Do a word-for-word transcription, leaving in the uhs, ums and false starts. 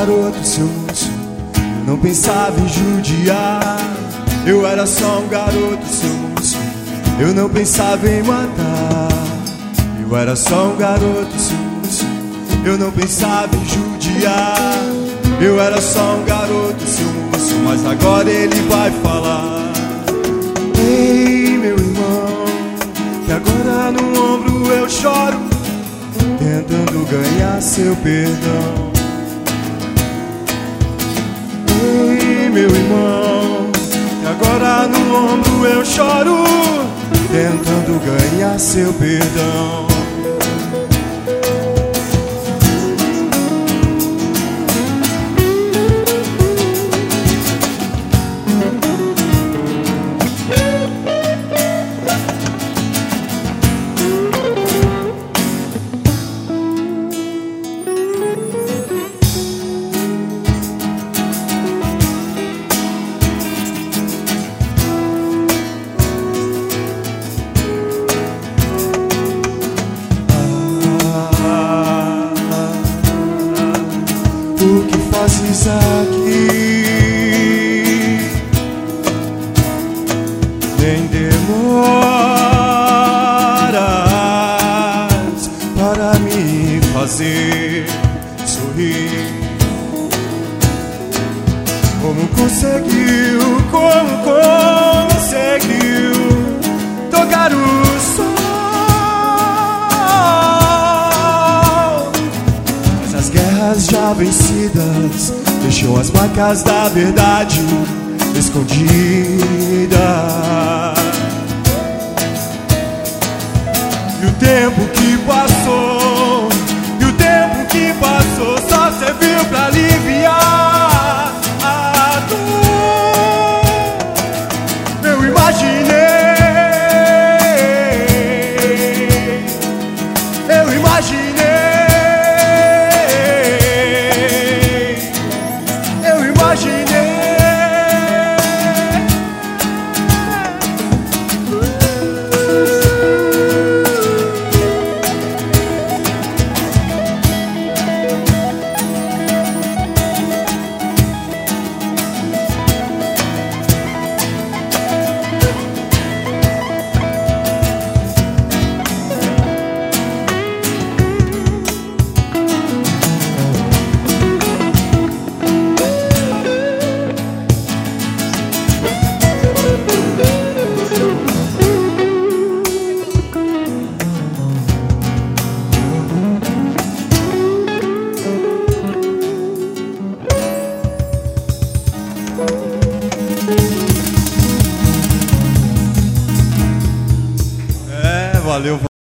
garoto, seu moço, eu não pensava em judiar. Eu era só um garoto, seu moço, eu não pensava em matar. Eu era só um garoto, seu moço, eu não pensava em judiar. Eu era só um garoto, seu moço, mas agora ele vai falar. Ei, meu irmão, que agora no ombro eu choro, tentando ganhar seu perdão. Ei, meu irmão, que agora no ombro eu choro, tentando ganhar seu perdão. O que fazes aqui? Nem demoras para me fazer sorrir. Como conseguiu, como conseguiu tocar o sol? Guerras já vencidas deixou as marcas da verdade escondidas. E o tempo que passou, e o tempo que passou só serviu pra aliviar a dor. Eu imaginei, eu imaginei. Valeu.